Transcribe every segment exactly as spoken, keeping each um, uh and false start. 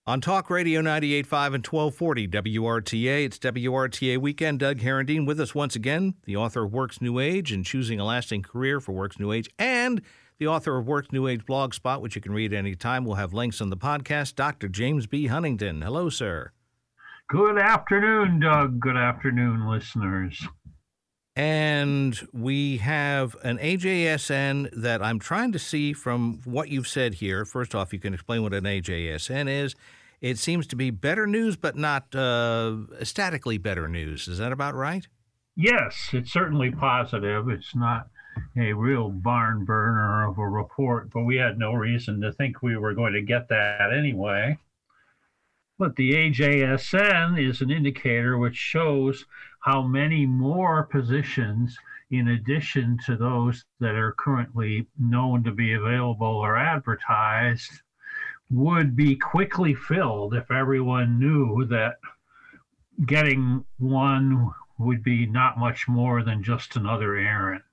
On Talk Radio ninety-eight point five and twelve forty W R T A, it's W R T A Weekend. Doug Herendeen with us once again, the author of Work's New Age and Choosing a Lasting Career for Work's New Age, and the author of Work's New Age blog spot, which you can read anytime. We'll have links on the podcast. Doctor James B. Huntington. Hello, sir. Good afternoon, Doug. Good afternoon, listeners. And we have an A J S N that I'm trying to see from what you've said here. First off, you can explain what an A J S N is. It seems to be better news, but not uh, statically better news. Is that about right? Yes, it's certainly positive. It's not a real barn burner of a report, but we had no reason to think we were going to get that anyway. But the A J S N is an indicator which shows how many more positions, in addition to those that are currently known to be available or advertised, would be quickly filled if everyone knew that getting one would be not much more than just another errand.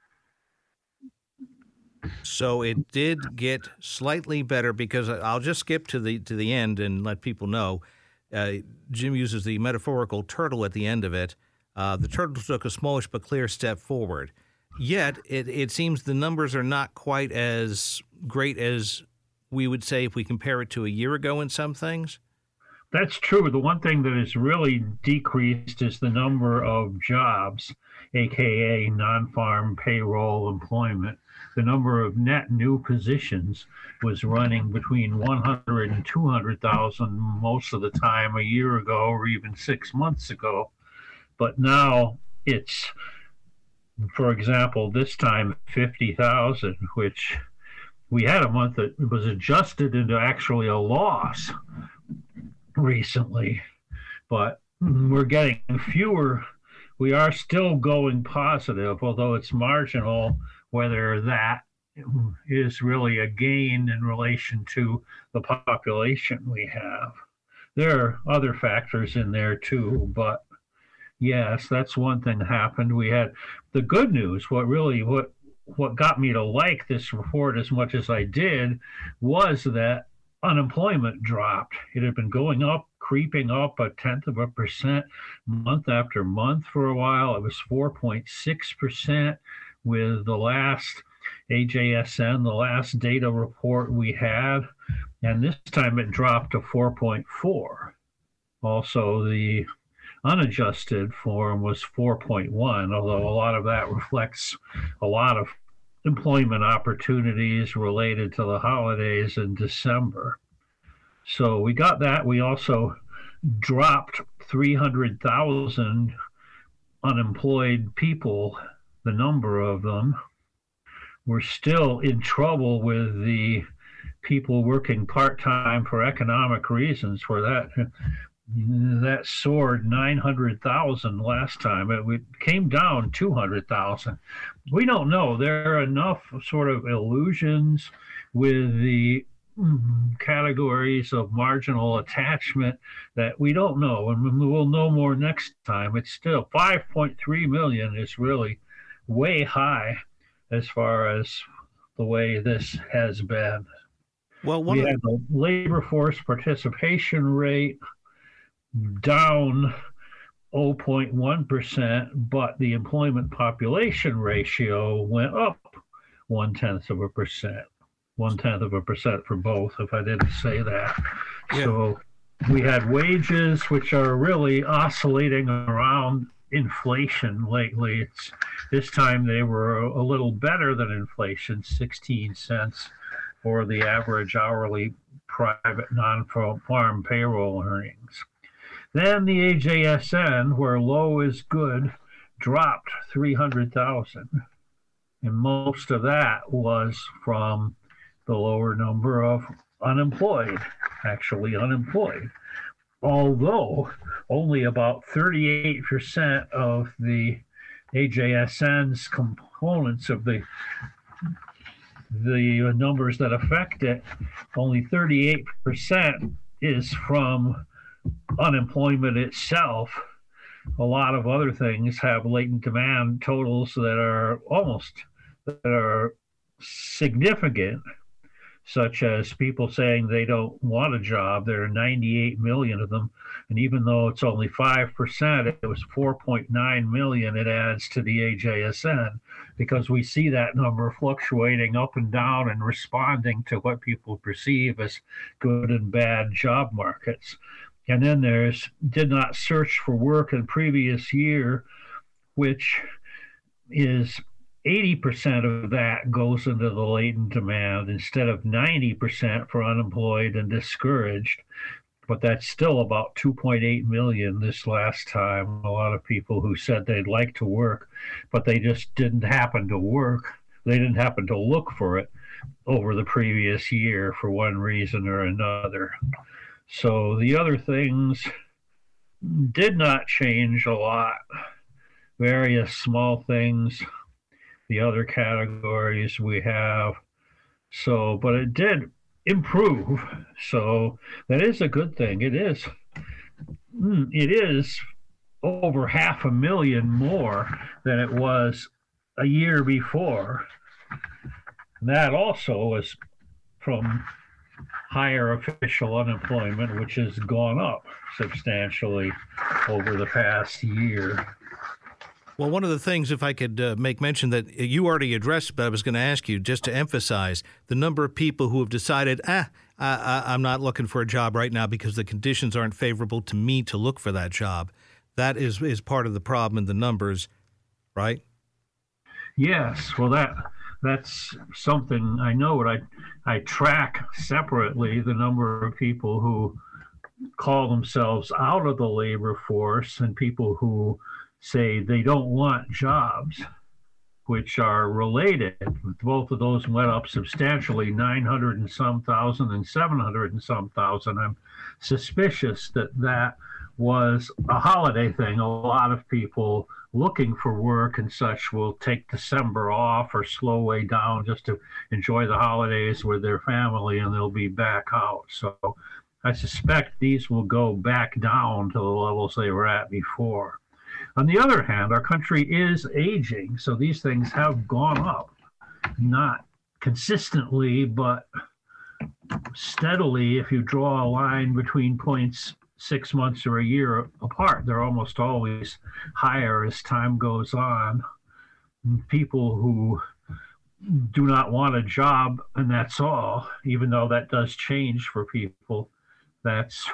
So it did get slightly better, because I'll just skip to the to the end and let people know. Uh, Jim uses the metaphorical turtle at the end of it. Uh, the turtle took a smallish but clear step forward. Yet it, it seems the numbers are not quite as great as we would say if we compare it to a year ago in some things. That's true. The one thing that has really decreased is the number of jobs, aka non-farm payroll employment. The number of net new positions was running between one hundred and two hundred thousand most of the time a year ago or even six months ago. But now it's, for example, this time fifty thousand, which we had a month that was adjusted into actually a loss recently, but we're getting fewer. We are still going positive, although it's marginal whether that is really a gain in relation to the population we have. There are other factors in there too, but yes, that's one thing that happened. We had the good news. What really, what what got me to like this report as much as I did was that unemployment dropped. It had been going up, creeping up a tenth of a percent month after month for a while. It was four point six percent with the last A J S N, the last data report we had. And this time it dropped to four point four. Also, the unadjusted form was four point one, although a lot of that reflects a lot of employment opportunities related to the holidays in December. So we got that. We also dropped three hundred thousand unemployed people, the number of them. We're still in trouble with the people working part-time for economic reasons, where that that soared nine hundred thousand last time. It came down two hundred thousand. We don't know. There are enough sort of illusions with the categories of marginal attachment that we don't know, and we'll know more next time. It's still five point three million is really way high as far as the way this has been. Well, one we of had the labor force participation rate down zero point one percent, but the employment population ratio went up one tenth of a percent. One tenth of a percent for both, if I didn't say that. Yeah. So we had wages which are really oscillating around inflation lately. It's this time they were a little better than inflation, sixteen cents for the average hourly private non-farm payroll earnings. Then the A J S N, where low is good, dropped three hundred thousand. And most of that was from the lower number of unemployed, actually unemployed. Although only about thirty-eight percent of the A J S N's components of the the numbers that affect it, only thirty-eight percent is from unemployment itself. A lot of other things have latent demand totals that are almost that are significant. such as people saying they don't want a job. There are ninety-eight million of them. And even though it's only five percent, it was four point nine million it adds to the A J S N, because we see that number fluctuating up and down and responding to what people perceive as good and bad job markets. And then there's did not search for work in previous year, which is eighty percent of that goes into the latent demand instead of ninety percent for unemployed and discouraged. But that's still about two point eight million this last time. A lot of people who said they'd like to work, but they just didn't happen to work. They didn't happen to look for it over the previous year for one reason or another. So the other things did not change a lot. Various small things, the other categories we have. So, but it did improve. So that is a good thing. It is. It is over half a million more than it was a year before. That also was from higher official unemployment, which has gone up substantially over the past year. Well, one of the things, if I could uh, make mention that you already addressed, but I was going to ask you just to emphasize the number of people who have decided, ah, I, I, I'm not looking for a job right now because the conditions aren't favorable to me to look for that job. That is, is part of the problem in the numbers, right? Yes. Well, that that's something I know. What I I track separately the number of people who call themselves out of the labor force and people who say they don't want jobs, which are related. Both of those went up substantially, nine hundred and some thousand and seven hundred and some thousand. I'm suspicious that that was a holiday thing. A lot of people looking for work and such will take December off or slow way down just to enjoy the holidays with their family, and they'll be back out. So I suspect these will go back down to the levels they were at before. On the other hand, our country is aging, so these things have gone up, not consistently, but steadily. If you draw a line between points six months or a year apart, they're almost always higher as time goes on. People who do not want a job, and that's all, even though that does change for people, that's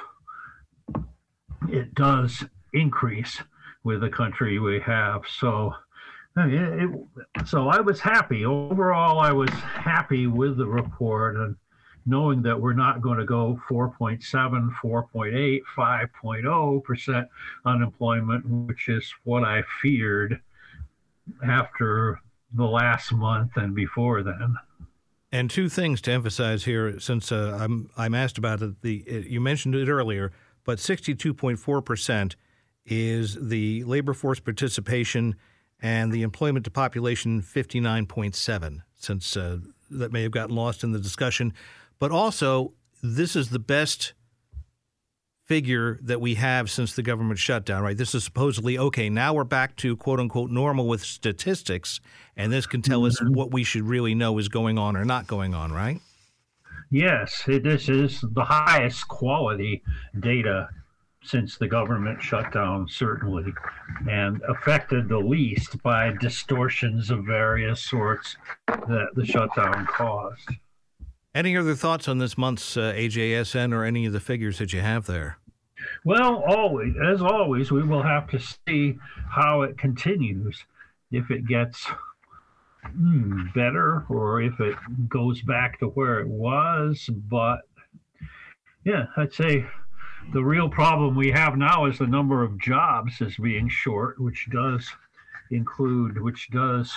it does increase with the country we have. So it, it, so I was happy. Overall, I was happy with the report, and knowing that we're not going to go four point seven, four point eight, five point oh percent unemployment, which is what I feared after the last month and before then. And two things to emphasize here, since uh, I'm I'm asked about it. The you mentioned it earlier, but sixty-two point four percent is the labor force participation, and the employment to population fifty-nine point seven. Since uh, that may have gotten lost in the discussion. But also, this is the best figure that we have since the government shutdown, right? This is supposedly, okay, now we're back to quote-unquote normal with statistics, and this can tell mm-hmm. us what we should really know is going on or not going on, right? Yes, it, this is the highest quality data since the government shutdown, certainly, and affected the least by distortions of various sorts that the shutdown caused. Any other thoughts on this month's uh, A J S N or any of the figures that you have there? Well, always, as always, we will have to see how it continues. If it gets mm, better or if it goes back to where it was. But yeah, I'd say the real problem we have now is the number of jobs is being short, which does include, which does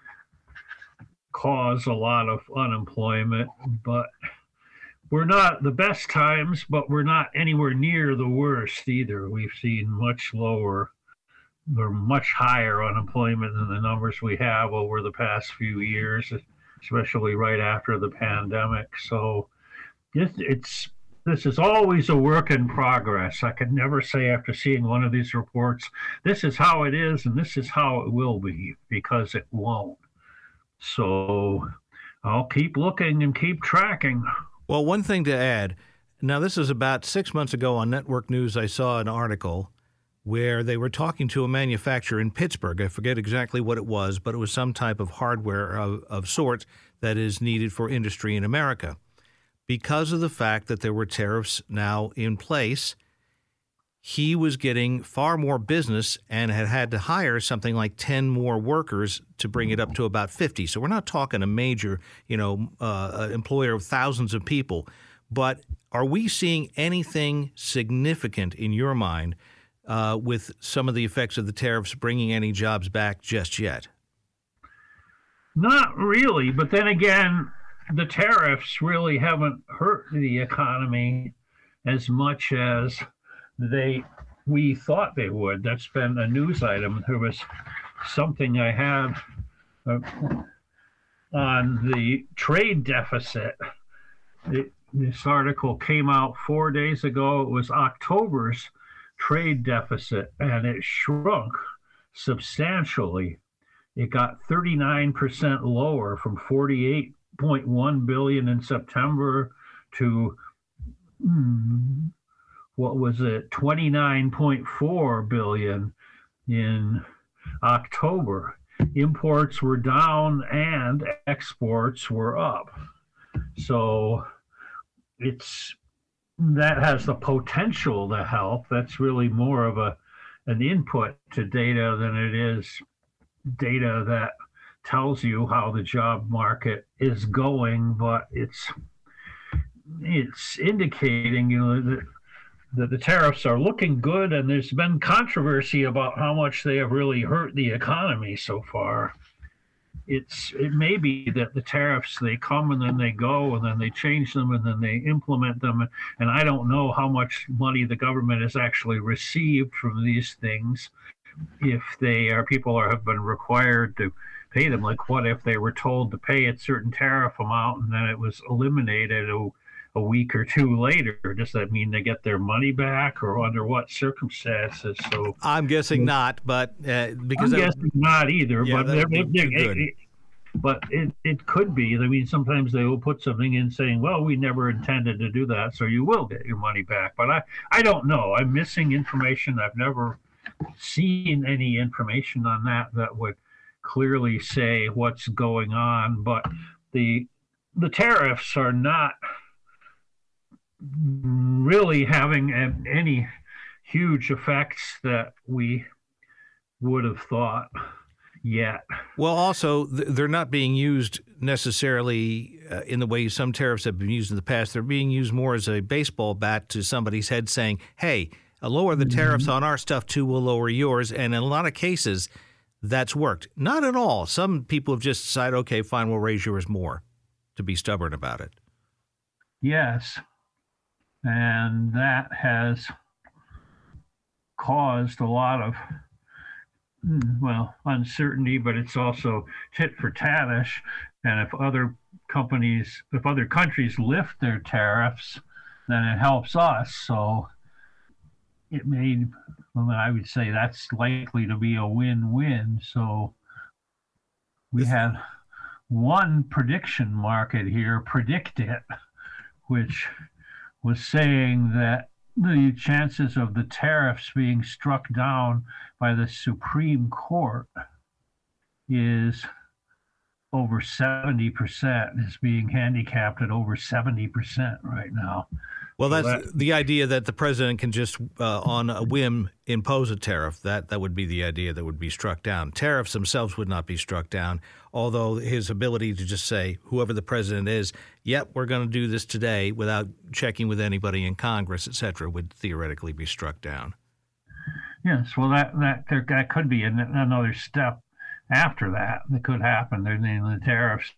cause a lot of unemployment. But we're not the best times, but we're not anywhere near the worst either. We've seen much lower or much higher unemployment than the numbers we have over the past few years, especially right after the pandemic. So it's, it's this is always a work in progress. I can never say after seeing one of these reports, this is how it is and this is how it will be, because it won't. So I'll keep looking and keep tracking. Well, one thing to add. Now, this is about six months ago on Network News. I saw an article where they were talking to a manufacturer in Pittsburgh. I forget exactly what it was, but it was some type of hardware of, of sorts that is needed for industry in America. Because of the fact that there were tariffs now in place, he was getting far more business and had had to hire something like ten more workers to bring it up to about fifty. So we're not talking a major, you know, uh, employer of thousands of people. But are we seeing anything significant in your mind uh, with some of the effects of the tariffs bringing any jobs back just yet? Not really. But then again, the tariffs really haven't hurt the economy as much as they we thought they would. That's been a news item. There was something I had uh, on the trade deficit. It, this article came out four days ago. It was October's trade deficit, and it shrunk substantially. It got thirty-nine percent lower, from forty-eight point one billion in September to hmm, what was it, twenty-nine point four billion in October. Imports were down and exports were up. So it's that has the potential to help. That's really more of a an input to data than it is data that tells you how the job market is going, but it's it's indicating, you know, that that the tariffs are looking good, and there's been controversy about how much they have really hurt the economy so far. It's it may be that the tariffs, they come and then they go, and then they change them and then they implement them, and I don't know how much money the government has actually received from these things, if they are people are have been required to pay them. Like, what if they were told to pay a certain tariff amount and then it was eliminated a, a week or two later? Does that mean they get their money back, or under what circumstances? So I'm guessing not, but uh, because I'm that, guessing not either. Yeah, but that they're, would be too they're, good. it, but it, it could be. I mean, sometimes they will put something in saying, well, we never intended to do that, so you will get your money back. But I, I don't know. I'm missing information. I've never seen any information on that that would clearly say what's going on. But the the tariffs are not really having any huge effects that we would have thought yet. Well, also, th- they're not being used necessarily uh, in the way some tariffs have been used in the past. They're being used more as a baseball bat to somebody's head, saying, hey, uh, lower the tariffs on our stuff too, we'll lower yours. And in a lot of cases, that's worked. Not at all. Some people have just decided, okay, fine, we'll raise yours more, to be stubborn about it. Yes. And that has caused a lot of, well, uncertainty, but it's also tit for tat-ish. And if other companies, if other countries lift their tariffs, then it helps us. So it may, well, I would say that's likely to be a win-win. So we had one prediction market here predict it, which was saying that the chances of the tariffs being struck down by the Supreme Court is over seventy percent, is being handicapped at over seventy percent right now. Well, So that's that- the idea that the president can just, uh, on a whim, impose a tariff. That that would be the idea that would be struck down. Tariffs themselves would not be struck down, although his ability to just say, whoever the president is, yep, we're going to do this today without checking with anybody in Congress, et cetera, would theoretically be struck down. Yes, well, that that there, that could be an, another step after that that could happen. There, the tariffs.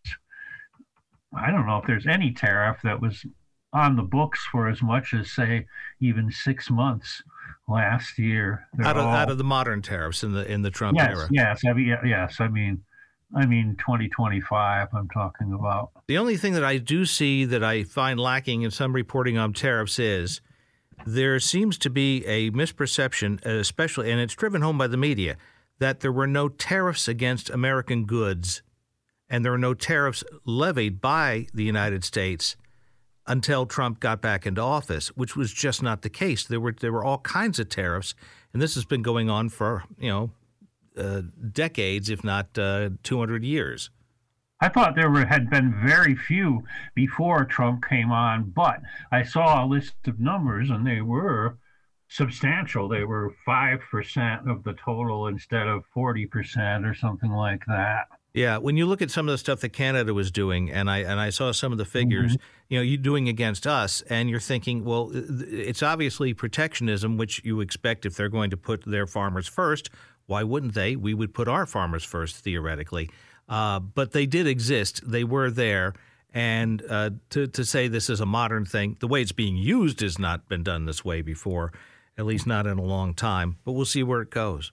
I don't know if there's any tariff that was on the books for as much as, say, even six months last year. They're Out of, all- out of the modern tariffs in the in the Trump yes, era. yes, I mean, yes, I mean, I mean, twenty twenty-five. I'm talking about. The only thing that I do see that I find lacking in some reporting on tariffs is there seems to be a misperception, especially, and it's driven home by the media, that there were no tariffs against American goods and there were no tariffs levied by the United States until Trump got back into office, which was just not the case. There were there were all kinds of tariffs, and this has been going on for, you know, uh, decades, if not uh, two hundred years. I thought there were, had been very few before Trump came on, but I saw a list of numbers, and they were substantial. They were five percent of the total instead of forty percent or something like that. Yeah, when you look at some of the stuff that Canada was doing, and I and I saw some of the figures, mm-hmm. you know, you doing against us, and you're thinking, well, it's obviously protectionism, which you expect if they're going to put their farmers first. Why wouldn't they? We would put our farmers first, theoretically. Uh, but they did exist. They were there. And uh, to, to say this is a modern thing, the way it's being used has not been done this way before, at least not in a long time. But we'll see where it goes.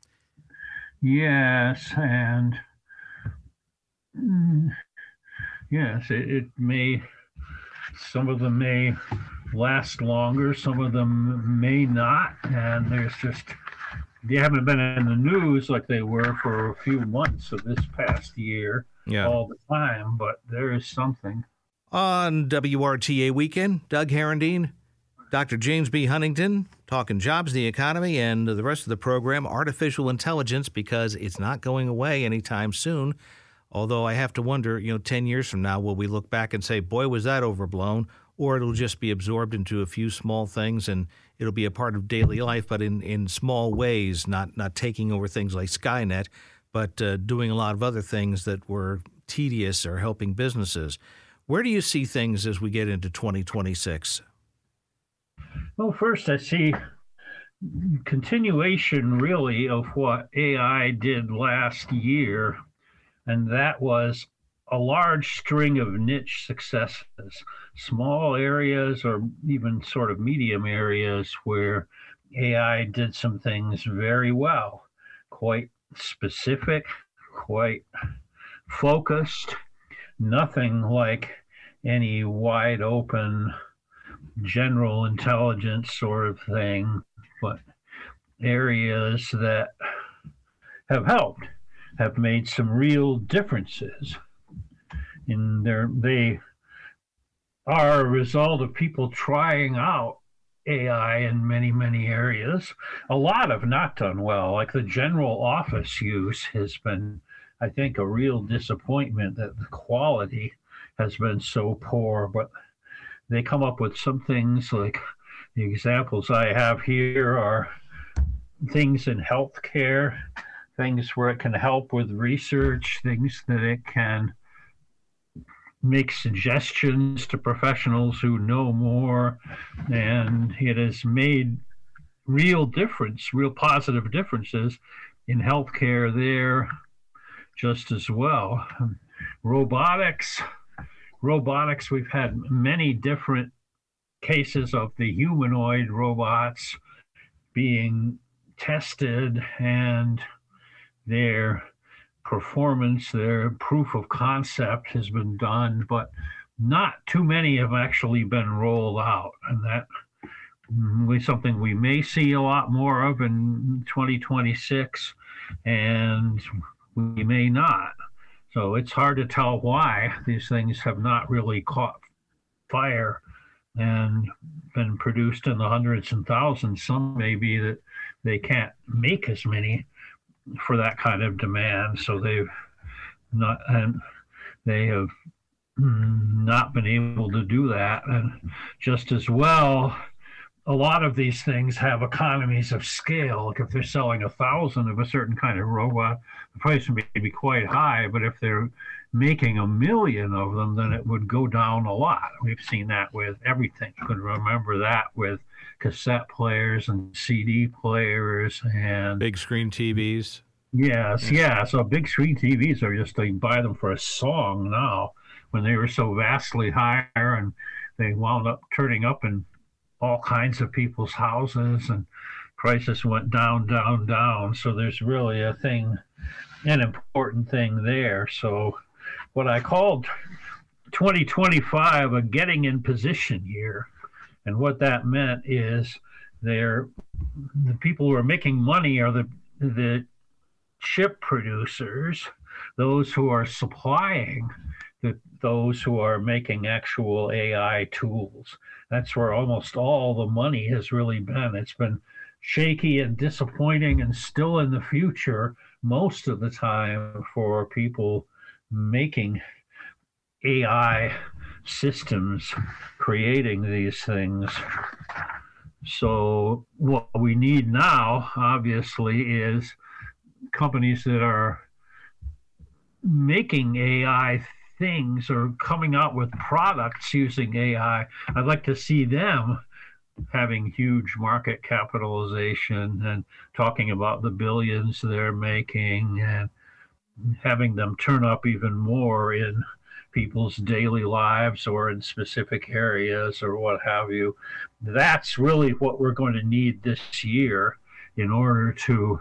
Yes, and mm, yes, it, it may, some of them may last longer, some of them may not. And there's just, they haven't been in the news like they were for a few months of this past year, yeah, all the time, but there is something. On W R T A Weekend, Doug Herendeen, Doctor James B. Huntington, talking jobs, the economy, and the rest of the program, artificial intelligence, because it's not going away anytime soon. Although I have to wonder, you know, ten years from now, will we look back and say, boy, was that overblown? Or it'll just be absorbed into a few small things and it'll be a part of daily life, but in, in small ways, not not taking over things like Skynet, but uh, doing a lot of other things that were tedious or helping businesses. Where do you see things as we get into twenty twenty-six? Well, first I see continuation, really, of what A I did last year, and that was a large string of niche successes, small areas or even sort of medium areas where A I did some things very well, quite specific, quite focused, nothing like any wide open general intelligence sort of thing, but areas that have helped, have made some real differences. In their, they are a result of people trying out A I in many, many areas. A lot have not done well, like the general office use has been, I think, a real disappointment that the quality has been so poor. But they come up with some things, like the examples I have here are things in healthcare, things where it can help with research, things that it can make suggestions to professionals who know more, and it has made real difference, real positive differences in healthcare there just as well. Robotics, robotics, we've had many different cases of the humanoid robots being tested, and their performance, their proof of concept has been done, but not too many have actually been rolled out. And that is something we may see a lot more of in twenty twenty-six, and we may not. So it's hard to tell why these things have not really caught fire and been produced in the hundreds and thousands. Some may be that they can't make as many for that kind of demand, so they've not, and they have not been able to do that. And just as well, a lot of these things have economies of scale. Like if they're selling a thousand of a certain kind of robot, the price may be quite high, but if they're making a million of them, then it would go down a lot. We've seen that with everything. You can remember that with cassette players and C D players and big screen T Vs. Yes, yeah. So big screen T Vs are just, they buy them for a song now, when they were so vastly higher, and they wound up turning up in all kinds of people's houses, and prices went down, down, down. So there's really a thing, an important thing there. So what I called twenty twenty-five a getting in position year. And what that meant is they're, the people who are making money are the the chip producers those who are supplying the, those who are making actual A I tools. That's where almost all the money has really been. It's been shaky and disappointing and still in the future most of the time for people making A I systems, creating these things. So what we need now, obviously, is companies that are making A I things or coming out with products using A I. I'd like to see them having huge market capitalization and talking about the billions they're making and having them turn up even more in people's daily lives or in specific areas or what have you. That's really what we're going to need this year in order to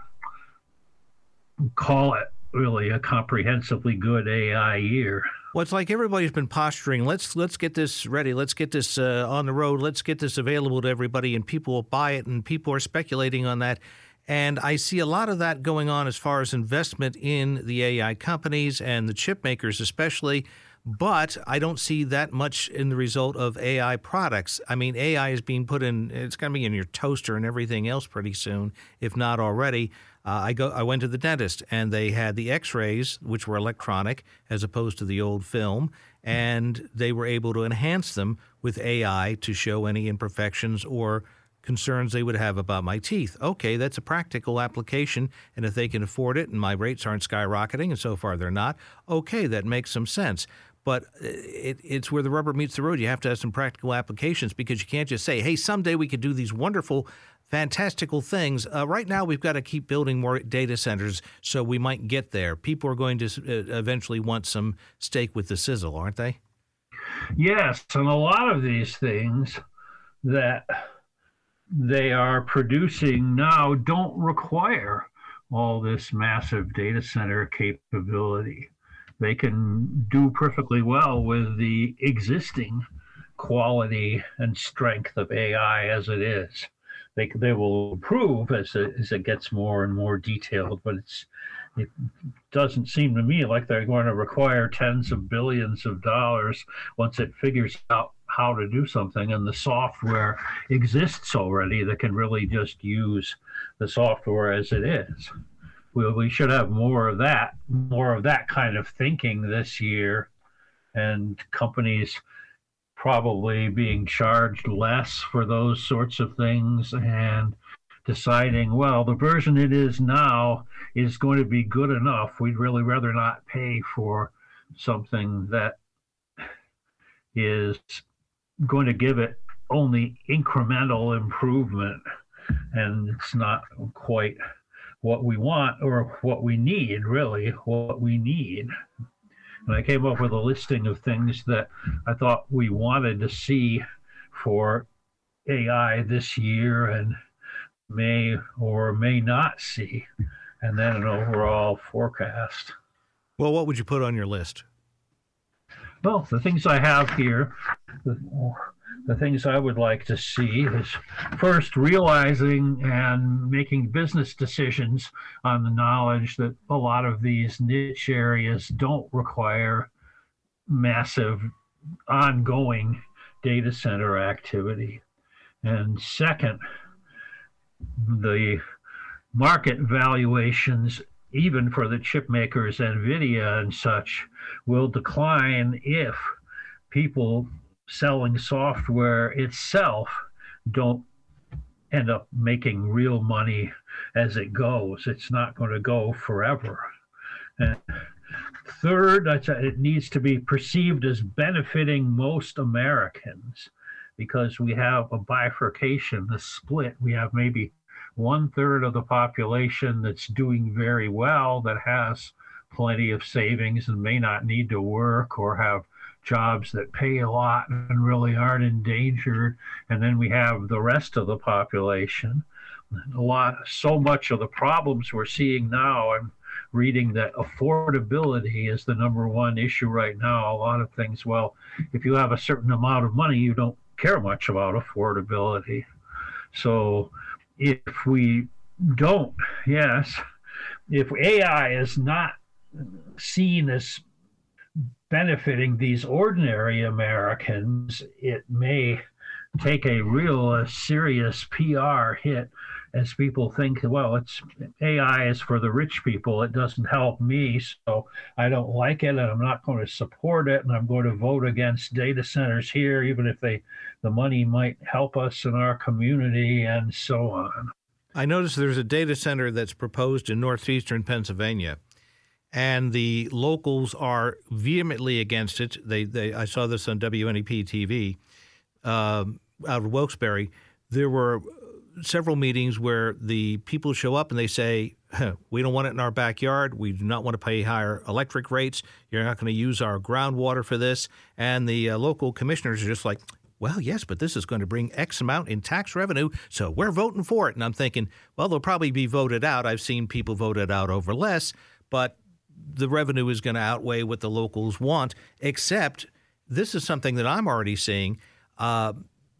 call it really a comprehensively good A I year. Well, it's like everybody's been posturing, let's let's get this ready, let's get this uh, on the road, let's get this available to everybody, and people will buy it, and people are speculating on that. And I see a lot of that going on as far as investment in the A I companies and the chip makers especially, but I don't see that much in the result of A I products. I mean, A I is being put in, it's going to be in your toaster and everything else pretty soon, if not already. Uh, I go. I went to the dentist, and they had the X-rays, which were electronic as opposed to the old film, and they were able to enhance them with A I to show any imperfections or concerns they would have about my teeth. Okay, that's a practical application, and if they can afford it and my rates aren't skyrocketing, and so far they're not, okay, that makes some sense. But it, it's where the rubber meets the road. You have to have some practical applications, because you can't just say, hey, someday we could do these wonderful, fantastical things. Uh, right now, we've got to keep building more data centers, so we might get there. People are going to uh, eventually want some steak with the sizzle, aren't they? Yes, and a lot of these things that they are producing now don't require all this massive data center capability. They can do perfectly well with the existing quality and strength of A I as it is. They they will improve as it, as it gets more and more detailed, but it's it doesn't seem to me like they're going to require tens of billions of dollars once it figures out how to do something, and the software exists already that can really just use the software as it is. We, we should have more of that, more of that kind of thinking this year, and companies probably being charged less for those sorts of things and deciding, well, the version it is now is going to be good enough. We'd really rather not pay for something that is going to give it only incremental improvement, and it's not quite what we want or what we need, really, what we need. And I came up with a listing of things that I thought we wanted to see for A I this year and may or may not see, and then an overall forecast. Well, what would you put on your list? Well, the things I have here, the, the things I would like to see is first realizing and making business decisions on the knowledge that a lot of these niche areas don't require massive ongoing data center activity. And second, the market valuations, even for the chip makers, NVIDIA and such, will decline if people selling software itself don't end up making real money as it goes. It's not going to go forever. And third, it needs to be perceived as benefiting most Americans, because we have a bifurcation, the split. We have maybe one third of the population that's doing very well, that has plenty of savings and may not need to work or have jobs that pay a lot and really aren't endangered. And then we have the rest of the population. A lot, so much of the problems we're seeing now, I'm reading that affordability is the number one issue right now. A lot of things, well, if you have a certain amount of money, you don't care much about affordability. So if we don't, yes, if A I is not seen as benefiting these ordinary Americans, it may take a real uh, serious P R hit as people think, well, it's A I is for the rich people. It doesn't help me, so I don't like it, and I'm not going to support it, and I'm going to vote against data centers here, even if they the money might help us in our community, and so on. I noticed there's a data center that's proposed in northeastern Pennsylvania, and the locals are vehemently against it. They, they I saw this on W N E P T V uh, out of Wilkes-Barre. There were several meetings where the people show up and they say, huh, we don't want it in our backyard. We do not want to pay higher electric rates. You're not going to use our groundwater for this. And the uh, local commissioners are just like, well, yes, but this is going to bring X amount in tax revenue, so we're voting for it. And I'm thinking, well, they'll probably be voted out. I've seen people voted out over less, but the revenue is going to outweigh what the locals want, except this is something that I'm already seeing. Uh,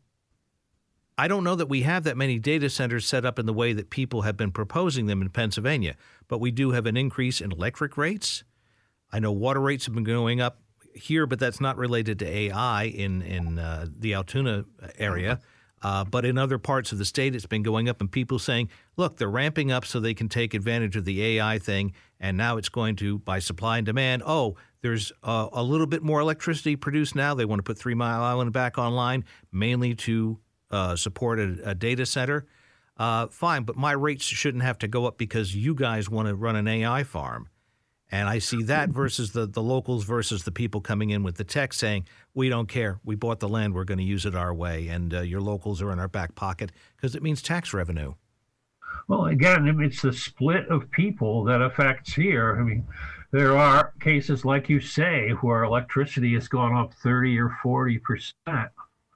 I don't know that we have that many data centers set up in the way that people have been proposing them in Pennsylvania, but we do have an increase in electric rates. I know water rates have been going up here, but that's not related to A I in, in uh, the Altoona area. Uh, but in other parts of the state, it's been going up, and people saying, look, they're ramping up so they can take advantage of the A I thing, and now it's going to, by supply and demand, oh, there's uh, a little bit more electricity produced now. They want to put Three Mile Island back online, mainly to uh, support a, a data center. Uh, fine, but my rates shouldn't have to go up because you guys want to run an A I farm. And I see that versus the, the locals versus the people coming in with the tech saying, we don't care. We bought the land. We're going to use it our way. And uh, your locals are in our back pocket because it means tax revenue. Well, again, it's the split of people that affects here. I mean, there are cases, like you say, where electricity has gone up thirty or forty percent.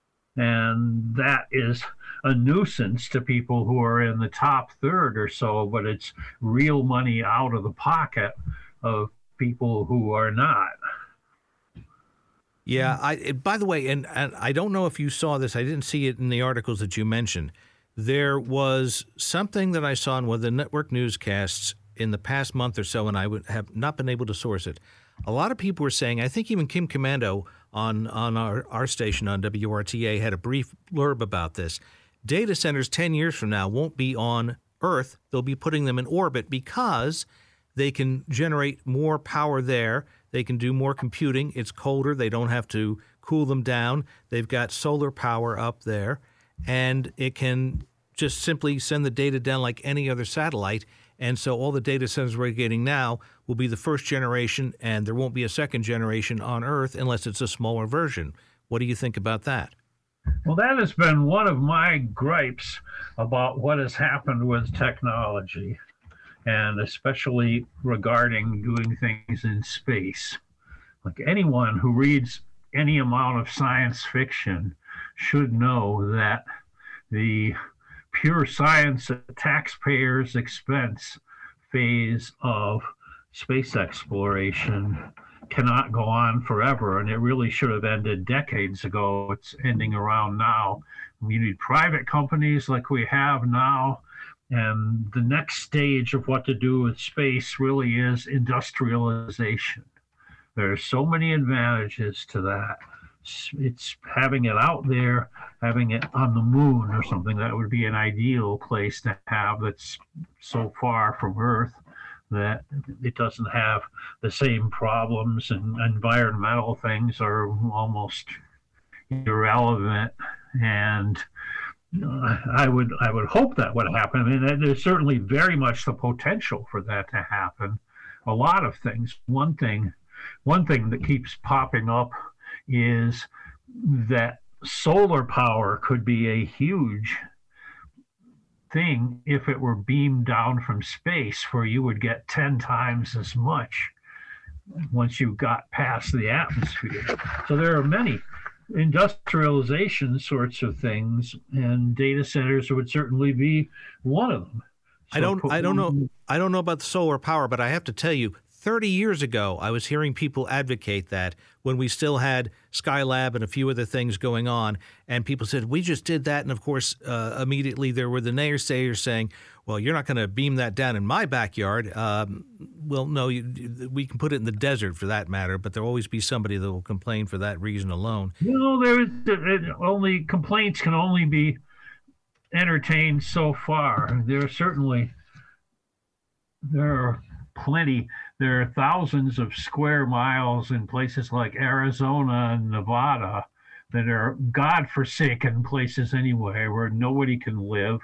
And that is a nuisance to people who are in the top third or so, but it's real money out of the pocket of people who are not. Yeah. I, by the way, and, and I don't know if you saw this. I didn't see it in the articles that you mentioned. There was something that I saw in one of the network newscasts in the past month or so, and I would have not been able to source it. A lot of people were saying, I think even Kim Commando on, on our, our station on W R T A had a brief blurb about this. Data centers ten years from now won't be on Earth. They'll be putting them in orbit because they can generate more power there. They can do more computing. It's colder. They don't have to cool them down. They've got solar power up there, and it can just simply send the data down like any other satellite. And so all the data centers we're getting now will be the first generation, and there won't be a second generation on Earth unless it's a smaller version. What do you think about that? Well, that has been one of my gripes about what has happened with technology, and especially regarding doing things in space. Like, anyone who reads any amount of science fiction should know that the pure science at taxpayers' expense phase of space exploration cannot go on forever, and it really should have ended decades ago. It's ending around now. We need private companies like we have now, and the next stage of what to do with space really is industrialization. There are so many advantages to that. It's having it out there, having it on the moon or something. That would be an ideal place to have that's so far from Earth that it doesn't have the same problems, and environmental things are almost irrelevant. And I would I would hope that would happen. I mean, there's certainly very much the potential for that to happen. A lot of things. One thing, one thing that keeps popping up is that solar power could be a huge thing if it were beamed down from space, where you would get ten times as much once you got past the atmosphere. So there are many industrialization sorts of things, and data centers would certainly be one of them. So I don't I don't know I don't know about the solar power, but I have to tell you, thirty years ago, I was hearing people advocate that when we still had Skylab and a few other things going on. And people said, we just did that. And of course, uh, immediately there were the naysayers saying, well, you're not going to beam that down in my backyard. Um, well, no, you, we can put it in the desert for that matter, but there'll always be somebody that will complain for that reason alone. You know, there is only complaints can only be entertained so far. There are certainly, there are plenty, there are thousands of square miles in places like Arizona and Nevada that are godforsaken places anyway, where nobody can live.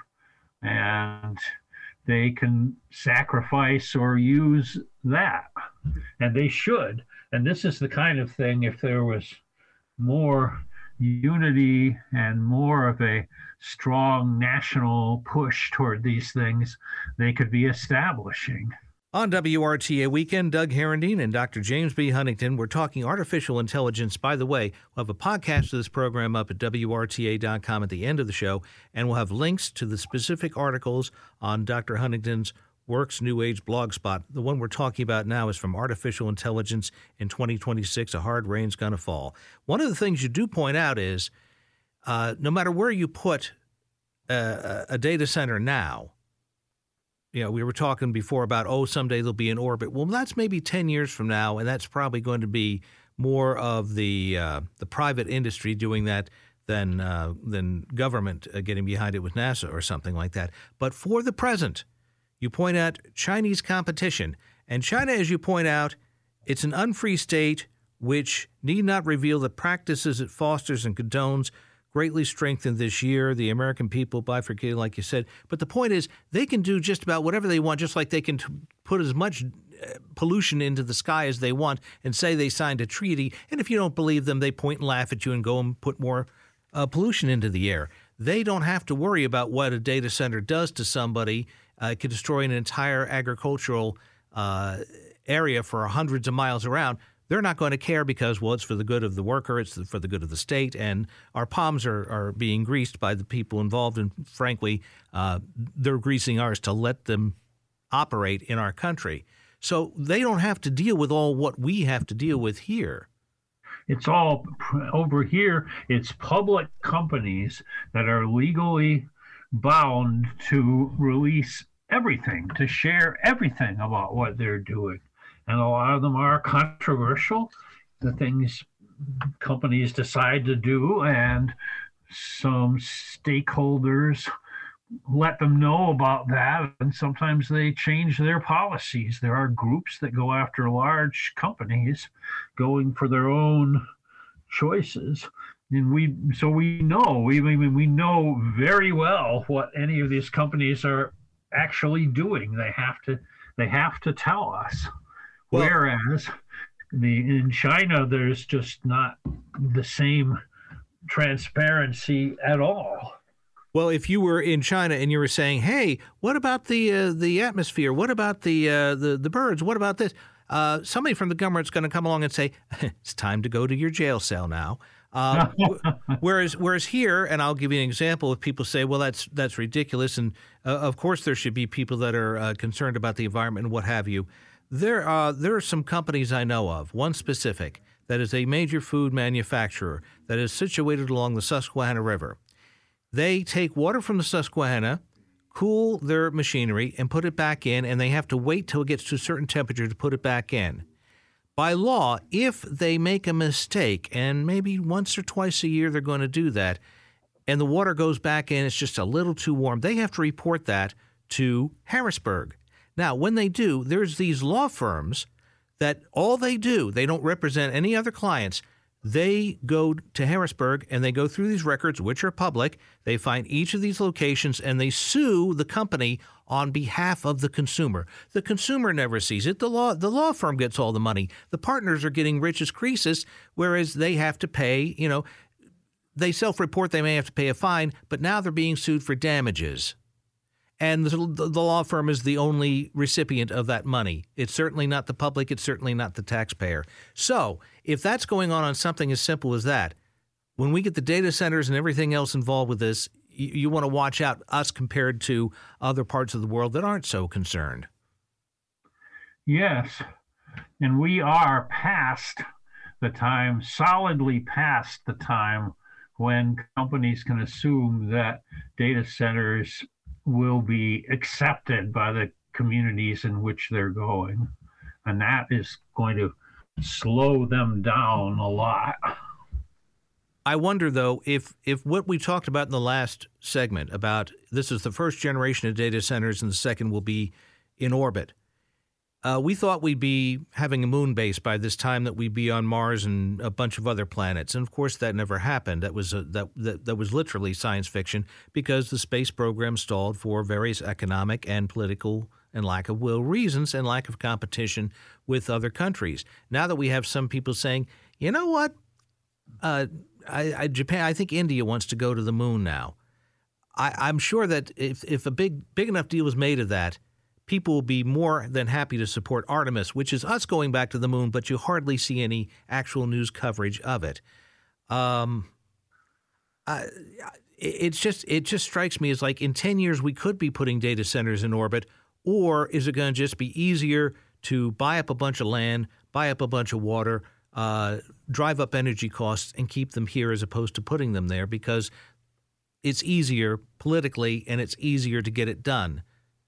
And they can sacrifice or use that, and they should. And this is the kind of thing, if there was more unity and more of a strong national push toward these things, they could be establishing. On W R T A Weekend, Doug Herendeen and Doctor James B. Huntington, we're talking artificial intelligence. By the way, we'll have a podcast of this program up at W R T A dot com at the end of the show, and we'll have links to the specific articles on Doctor Huntington's Works New Age blog spot. The one we're talking about now is from Artificial Intelligence in twenty twenty-six, A Hard Rain's Gonna Fall. One of the things you do point out is uh, no matter where you put a, a data center now, you know, we were talking before about, oh, someday they'll be in orbit. Well, that's maybe ten years from now, and that's probably going to be more of the uh, the private industry doing that than uh, than government uh, getting behind it with NASA or something like that. But for the present, you point out Chinese competition. And China, as you point out, it's an unfree state which need not reveal the practices it fosters and condones greatly strengthened this year. The American people bifurcated, like you said. But the point is, they can do just about whatever they want, just like they can t- put as much pollution into the sky as they want and say they signed a treaty. And if you don't believe them, they point and laugh at you and go and put more uh, pollution into the air. They don't have to worry about what a data center does to somebody. Uh, it could destroy an entire agricultural uh, area for hundreds of miles around. They're not going to care because, well, it's for the good of the worker, it's for the good of the state, and our palms are, are being greased by the people involved, and frankly, uh, they're greasing ours to let them operate in our country. So they don't have to deal with all what we have to deal with here. It's all over here. It's public companies that are legally bound to release everything, to share everything about what they're doing. And a lot of them are controversial, the things companies decide to do, and some stakeholders let them know about that, and sometimes they change their policies. There are groups that go after large companies going for their own choices. And we, so we know, we, we know very well what any of these companies are actually doing. They have to, they have to tell us. Well, whereas the, in China, there's just not the same transparency at all. Well, if you were in China and you were saying, "Hey, what about the uh, the atmosphere? What about the uh, the the birds? What about this?" Uh, somebody from the government's going to come along and say, "It's time to go to your jail cell now." Uh, whereas, whereas here, and I'll give you an example. If people say, "Well, that's that's ridiculous," and uh, of course there should be people that are uh, concerned about the environment and what have you. There are there are some companies I know of. One specific that is a major food manufacturer that is situated along the Susquehanna River. They take water from the Susquehanna, cool their machinery, and put it back in, and they have to wait till it gets to a certain temperature to put it back in. By law, if they make a mistake, and maybe once or twice a year they're going to do that, and the water goes back in, it's just a little too warm, they have to report that to Harrisburg. Now, when they do, there's these law firms that all they do, they don't represent any other clients. They go to Harrisburg and they go through these records, which are public. They find each of these locations and they sue the company on behalf of the consumer. The consumer never sees it. The law, the law firm gets all the money. The partners are getting rich as Croesus, whereas they have to pay, you know, they self-report they may have to pay a fine, but now they're being sued for damages. And the, the law firm is the only recipient of that money. It's certainly not the public. It's certainly not the taxpayer. So if that's going on on something as simple as that, when we get the data centers and everything else involved with this, you, you want to watch out us compared to other parts of the world that aren't so concerned. Yes. And we are past the time, solidly past the time when companies can assume that data centers will be accepted by the communities in which they're going. And that is going to slow them down a lot. I wonder, though, if if what we talked about in the last segment about this is the first generation of data centers and the second will be in orbit, uh, we thought we'd be having a moon base by this time, that we'd be on Mars and a bunch of other planets. And, of course, that never happened. That was a, that, that that was literally science fiction because the space program stalled for various economic and political and lack of will reasons and lack of competition with other countries. Now that we have some people saying, you know what, uh, I, I, Japan, I think India wants to go to the moon now. I, I'm sure that if, if a big big enough deal was made of that, people will be more than happy to support Artemis, which is us going back to the moon, but you hardly see any actual news coverage of it. Um, I, it's just it just strikes me as like in ten years we could be putting data centers in orbit, or is it going to just be easier to buy up a bunch of land, buy up a bunch of water, uh, drive up energy costs, and keep them here as opposed to putting them there because it's easier politically and it's easier to get it done?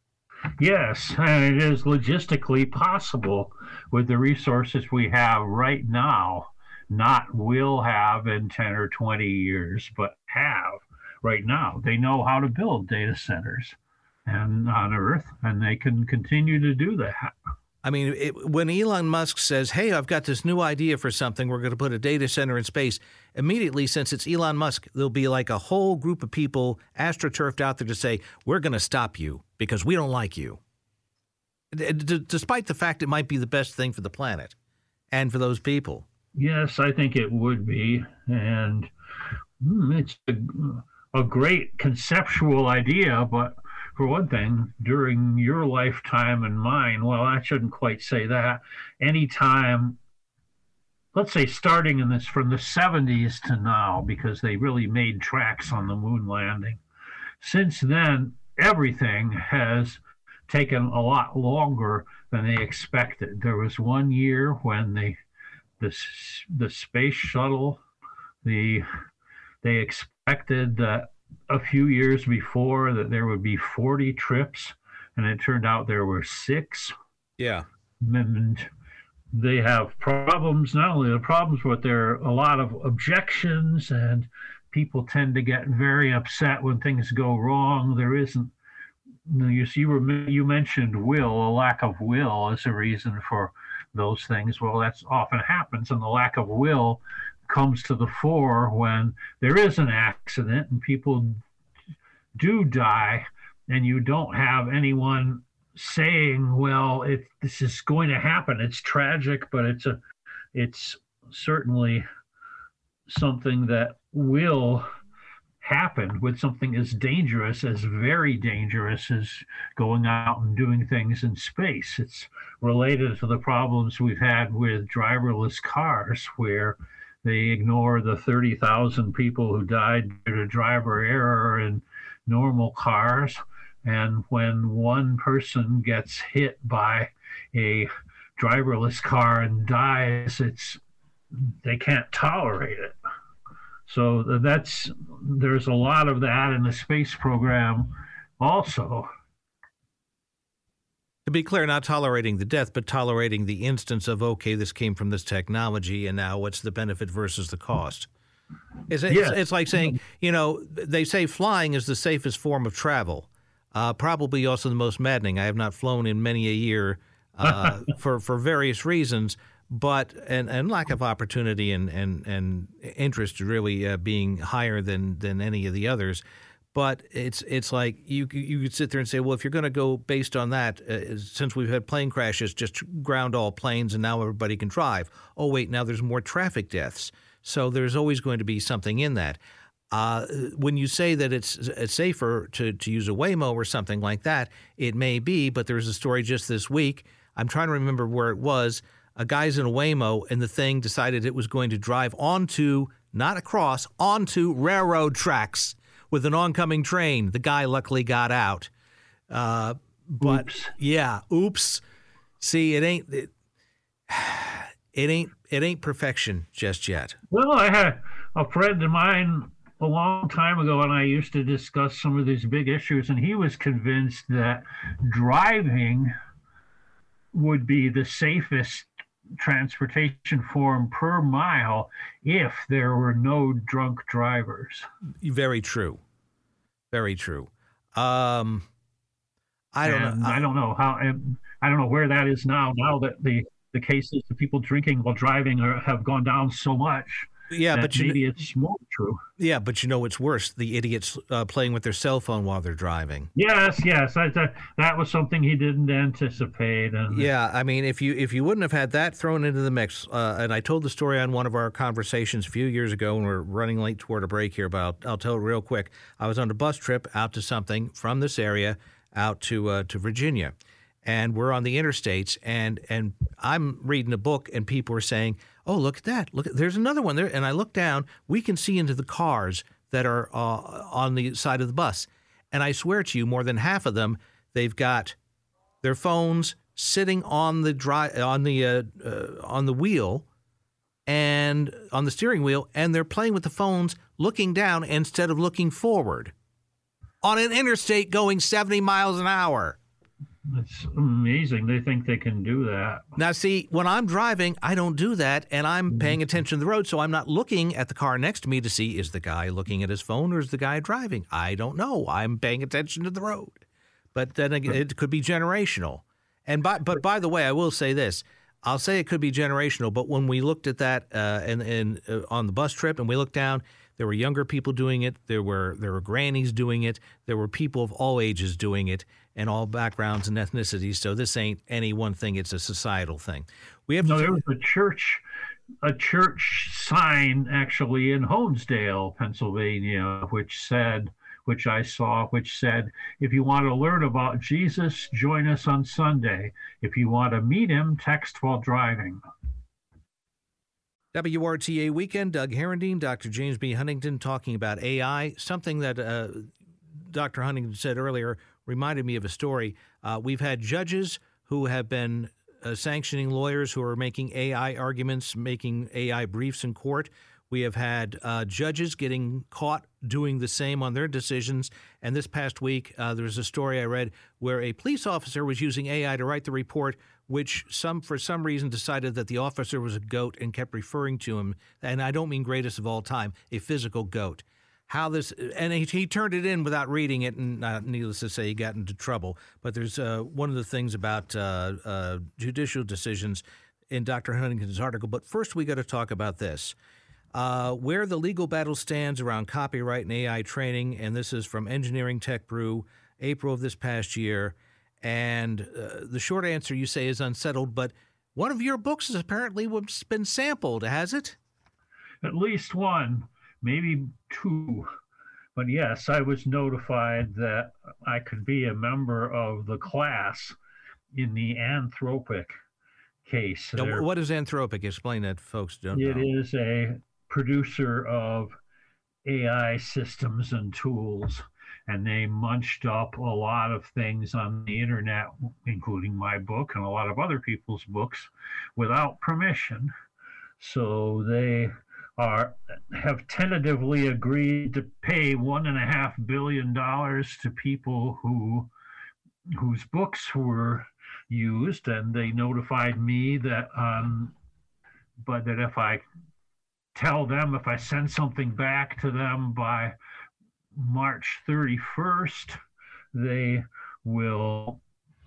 Yes, and it is logistically possible with the resources we have right now, not will have in ten or twenty years, but have right now. They know how to build data centers and on Earth, and they can continue to do that. I mean, it, when Elon Musk says, hey, I've got this new idea for something, we're going to put a data center in space, immediately, since it's Elon Musk, there'll be like a whole group of people astroturfed out there to say, we're going to stop you because we don't like you. D- d- despite the fact it might be the best thing for the planet and for those people. Yes, I think it would be. And mm, it's a, a great conceptual idea, but for one thing, during your lifetime and mine, well, I shouldn't quite say that. Anytime, let's say starting in this from the seventies to now, because they really made tracks on the moon landing. Since then, everything has taken a lot longer than they expected. There was one year when the the, the space shuttle, the they expected that a few years before that there would be forty trips, and it turned out there were six. Yeah. And they have problems, not only the problems, but there are a lot of objections, and people tend to get very upset when things go wrong. There isn't, you see, you mentioned will, a lack of will is a reason for those things. Well, that's often happens, and the lack of will comes to the fore when there is an accident and people do die, and you don't have anyone saying, well, it, this is going to happen. It's tragic, but it's a, it's certainly something that will happen with something as dangerous, as very dangerous as going out and doing things in space. It's related to the problems we've had with driverless cars, where they ignore the thirty thousand people who died due to driver error in normal cars. And when one person gets hit by a driverless car and dies, it's they can't tolerate it. So that's there's a lot of that in the space program also. To be clear, not tolerating the death, but tolerating the instance of, okay, this came from this technology, and now what's the benefit versus the cost? It's, it's, Yeah. it's like saying, you know, they say flying is the safest form of travel, uh, probably also the most maddening. I have not flown in many a year uh, for, for various reasons, but and, and lack of opportunity and, and, and interest really uh, being higher than, than any of the others. But it's it's like you you could sit there and say, well, if you're going to go based on that, uh, since we've had plane crashes, just ground all planes and now everybody can drive. Oh, wait, now there's more traffic deaths. So there's always going to be something in that. Uh, when you say that it's, it's safer to, to use a Waymo or something like that, it may be, but there's a story just this week. I'm trying to remember where it was. A guy's in a Waymo, and the thing decided it was going to drive onto, not across, onto railroad tracks with an oncoming train. The guy luckily got out. Uh, but Oops. yeah, oops. See, it ain't. It, It ain't it ain't perfection just yet. Well, I had a friend of mine a long time ago, and I used to discuss some of these big issues, and he was convinced that driving would be the safest transportation form per mile if there were no drunk drivers. Very true. Very true. Um, I don't and know. I don't know how. I don't know where that is now. Now that the the cases of people drinking while driving are, have gone down so much. Yeah, that but you, maybe it's more true. Yeah, but you know what's worse? The idiots uh, playing with their cell phone while they're driving. Yes, yes, that, that, that was something he didn't anticipate. And yeah, I mean, if you if you wouldn't have had that thrown into the mix, uh, and I told the story on one of our conversations a few years ago, and we're running late toward a break here, but I'll, I'll tell it real quick. I was on a bus trip out to something from this area out to uh, to Virginia, and we're on the interstates, and and I'm reading a book, and people are saying, "Oh, look at that! Look, there's another one there." And I look down, we can see into the cars that are uh, on the side of the bus, and I swear to you, more than half of them, they've got their phones sitting on the dry on the uh, uh, on the wheel, and on the steering wheel, and they're playing with the phones, looking down instead of looking forward, on an interstate going seventy miles an hour. It's amazing. They think they can do that. Now, see, when I'm driving, I don't do that, and I'm paying attention to the road, so I'm not looking at the car next to me to see, is the guy looking at his phone or is the guy driving? I don't know. I'm paying attention to the road. But then again, it could be generational. And by, but by the way, I will say this. I'll say it could be generational, but when we looked at that uh, and, and uh, on the bus trip and we looked down, there were younger people doing it. There were there were grannies doing it. There were people of all ages doing it and all backgrounds and ethnicities. So this ain't any one thing. It's a societal thing. We have no, to, there was a church, a church sign actually in Honesdale, Pennsylvania, which said, which I saw, which said, if you want to learn about Jesus, join us on Sunday. If you want to meet him, text while driving. W R T A Weekend, Doug Herendeen, Doctor James B. Huntington talking about A I, something that uh, Doctor Huntington said earlier reminded me of a story. Uh, we've had judges who have been uh, sanctioning lawyers who are making A I arguments, making A I briefs in court. We have had uh, judges getting caught doing the same on their decisions. And this past week, uh, there was a story I read where a police officer was using A I to write the report, which some for some reason decided that the officer was a goat and kept referring to him, and I don't mean greatest of all time, a physical goat. How this and he, he turned it in without reading it, and uh, needless to say, he got into trouble. But there's uh, one of the things about uh, uh, judicial decisions in Doctor Huntington's article. But first, we got to talk about this. Uh, where the legal battle stands around copyright and A I training, and this is from Engineering Tech Brew, April of this past year. And uh, the short answer you say is unsettled, but one of your books has apparently been sampled, has it? At least one, maybe two. But yes, I was notified that I could be a member of the class in the Anthropic case. Now, There, what is Anthropic? Explain that, folks don't it know. It is a producer of A I systems and tools. And they munched up a lot of things on the internet, including my book and a lot of other people's books, without permission. So they are have tentatively agreed to pay one and a half billion dollars to people who whose books were used, and they notified me that um, but that if I tell them, if I send something back to them by March thirty-first, they will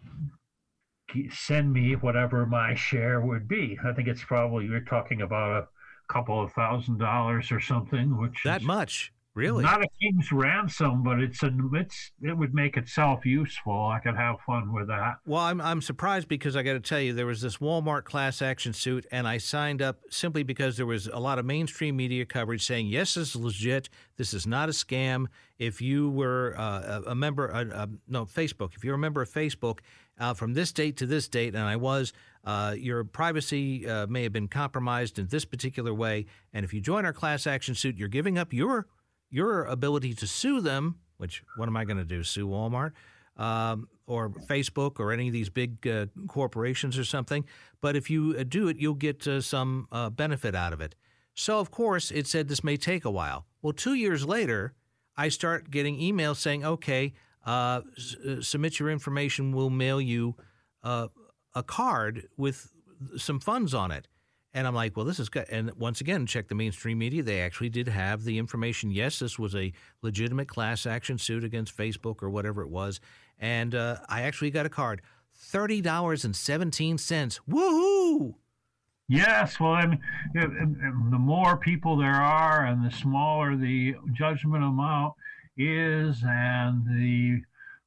send me whatever my share would be. I think it's probably, you're talking about a couple of thousand dollars or something, which that is much, really? not a king's ransom, but it's a, it's it would make itself useful. I could have fun with that. Well, I'm I'm surprised because I got to tell you, there was this Walmart class action suit, and I signed up simply because there was a lot of mainstream media coverage saying, yes, this is legit. This is not a scam. If you were uh, a member, uh, uh, no, Facebook, if you're a member of Facebook uh, from this date to this date, and I was, uh, your privacy uh, may have been compromised in this particular way. And if you join our class action suit, you're giving up your your ability to sue them, which what am I going to do, sue Walmart? um, or Facebook or any of these big uh, corporations or something. But if you uh, do it, you'll get uh, some uh, benefit out of it. So, of course, it said this may take a while. Well, two years later, I start getting emails saying, okay, uh, s- uh, submit your information. We'll mail you uh, a card with some funds on it. And I'm like, well, this is good. And once again, check the mainstream media. They actually did have the information. Yes, this was a legitimate class action suit against Facebook or whatever it was. And uh, I actually got a card. thirty dollars and seventeen cents. Woohoo! Yes, well, I mean, the more people there are and the smaller the judgment amount is, and the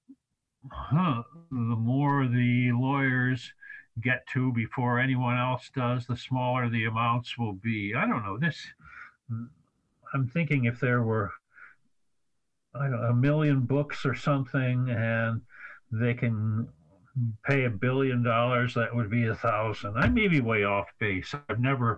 huh, the more the lawyers get to before anyone else does, the smaller the amounts will be. I don't know. This, I'm thinking if there were, I don't know, a million books or something, and they can pay a billion dollars, that would be a thousand. I may be way off base. I've never,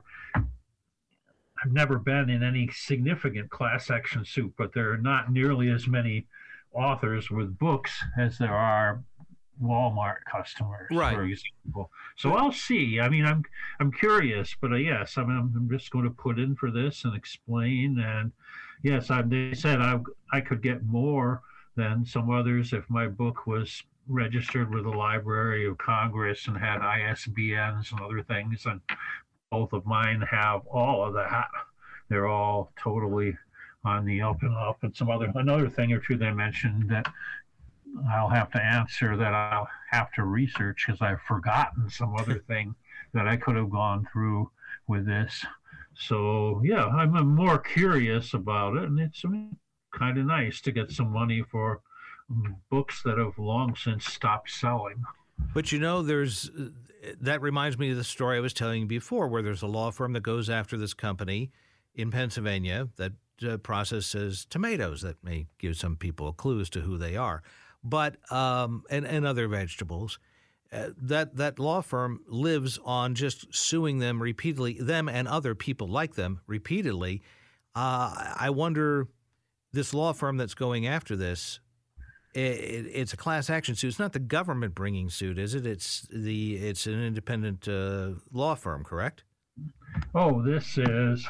I've never been in any significant class action suit, but there are not nearly as many authors with books as there are Walmart customers, Right. for example. So I'll see. I mean, I'm I'm curious, but uh, yes, I mean, I'm, I'm just going to put in for this and explain. And yes, I, they said I I could get more than some others if my book was registered with the Library of Congress and had I S B Ns and other things. And both of mine have all of that. They're all totally on the up and up. And some other another thing or two they mentioned that I'll have to answer, that I'll have to research because I've forgotten some other thing that I could have gone through with this. So yeah, I'm, I'm more curious about it, and it's kind of nice to get some money for books that have long since stopped selling. But you know, there's that reminds me of the story I was telling you before, where there's a law firm that goes after this company in Pennsylvania that uh, processes tomatoes. That may give some people a clue as to who they are. But um, and, and other vegetables, uh, that that law firm lives on just suing them repeatedly, them and other people like them repeatedly. Uh, I wonder, this law firm that's going after this, it, it's a class action suit. It's not the government bringing suit, is it? It's the it's an independent uh, law firm, correct? Oh, this is.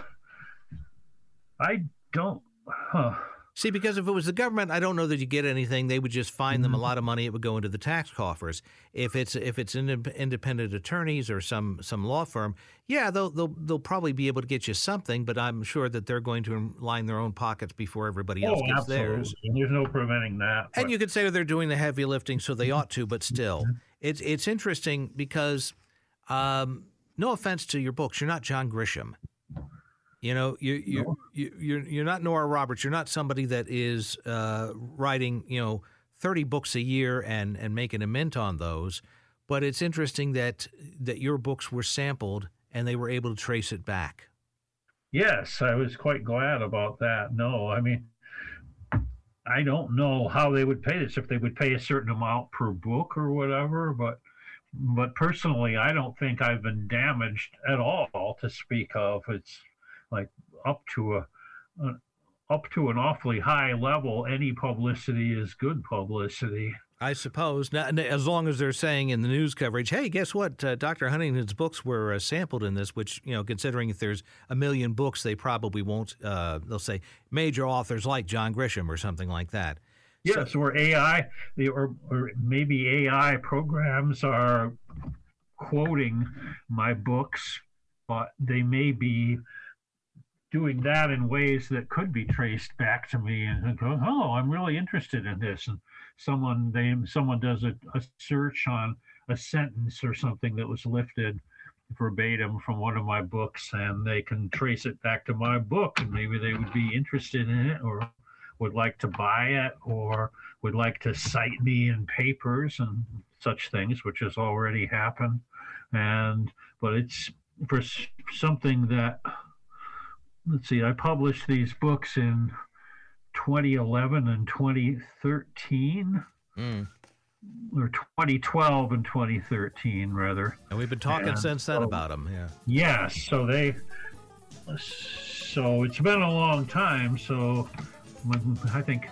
I don't. Huh. See, because if it was the government, I don't know that you get anything. They would just fine them a lot of money. It would go into the tax coffers. If it's if it's ind- independent attorneys or some some law firm, yeah, they'll they'll they'll probably be able to get you something. But I'm sure that they're going to line their own pockets before everybody else Oh, gets absolutely. theirs. There's no preventing that. And but- you could say they're doing the heavy lifting, so they ought to. But still, it's it's interesting because, um, no offense to your books, you're not John Grisham. You know, you you No. you you're you're not Nora Roberts. You're not somebody that is uh, writing, you know, thirty books a year and and making a mint on those. But it's interesting that that your books were sampled and they were able to trace it back. Yes, I was quite glad about that. No, I mean, I don't know how they would pay this, if they would pay a certain amount per book or whatever, but but personally, I don't think I've been damaged at all to speak of. It's like up to a, a up to an awfully high level, any publicity is good publicity. I suppose, now, as long as they're saying in the news coverage, hey, guess what? Uh, Doctor Huntington's books were uh, sampled in this, which, you know, considering if there's a million books, they probably won't. Uh, they'll say major authors like John Grisham or something like that. Yes, so, or A I, or, or maybe A I programs are quoting my books, but they may be doing that in ways that could be traced back to me and go, oh, I'm really interested in this. And someone they someone does a, a search on a sentence or something that was lifted verbatim from one of my books, and they can trace it back to my book, and maybe they would be interested in it or would like to buy it or would like to cite me in papers and such things, which has already happened. And but it's for something that, let's see, I published these books in twenty eleven and twenty thirteen, mm. or twenty twelve and twenty thirteen, rather. And we've been talking And since then so- about them, yeah. Yes, so they, so it's been a long time. So I think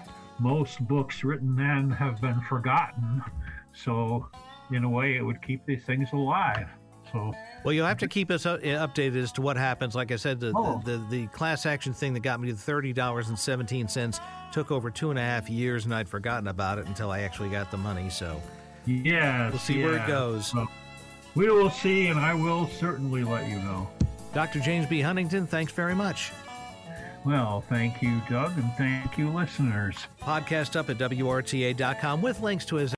most books written then have been forgotten. So in a way, it would keep these things alive. So, well, you'll have to keep us updated as to what happens. Like I said, the, oh. the, the, the class action thing that got me to thirty dollars and seventeen cents took over two and a half years, and I'd forgotten about it until I actually got the money. So yes, we'll see yeah. where it goes. So we will see, and I will certainly let you know. Doctor James B. Huntington, thanks very much. Well, thank you, Doug, and thank you, listeners. Podcast up at W R T A dot com with links to his